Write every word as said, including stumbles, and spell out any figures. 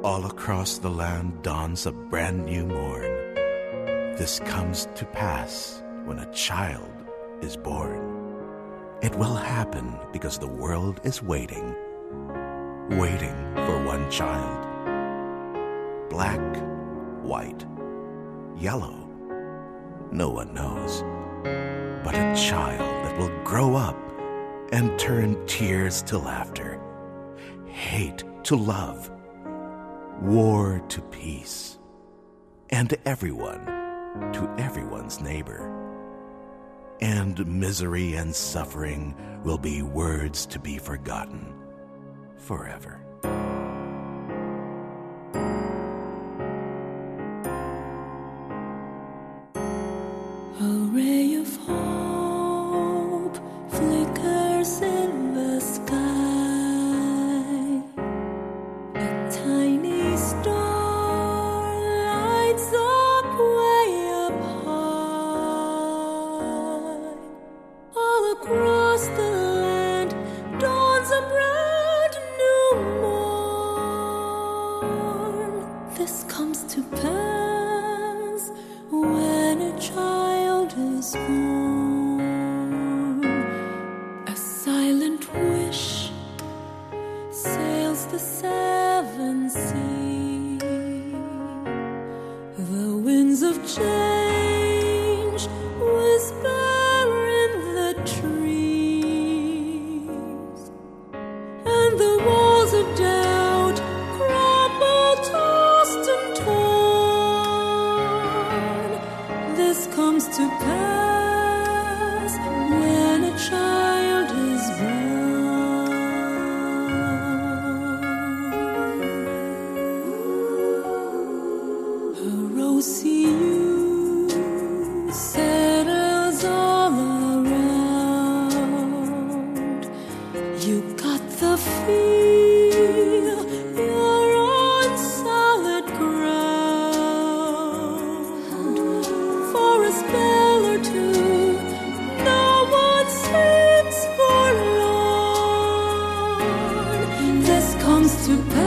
All across the land dawns a brand new morn. This comes to pass when a child is born. It will happen because the world is waiting, waiting for one child. Black, white, yellow, no one knows. But a child that will grow up and turn tears to laughter, hate to love, war to peace, and everyone to everyone's neighbor. And misery and suffering will be words to be forgotten forever. A ray of hope flickers in the sky. A tiny star lights up way up high. All across the land dawns a brand new morn. This comes to pass when a child is born. A silent wish sails the seven seas. The winds of change whisper in the trees, and the walls of doubt crumble, tossed and torn. This comes to pass when a child is born. A rosy hue settles all around. You got the feel you're on solid ground. For a spell or two, no one seems forlorn. This comes to pass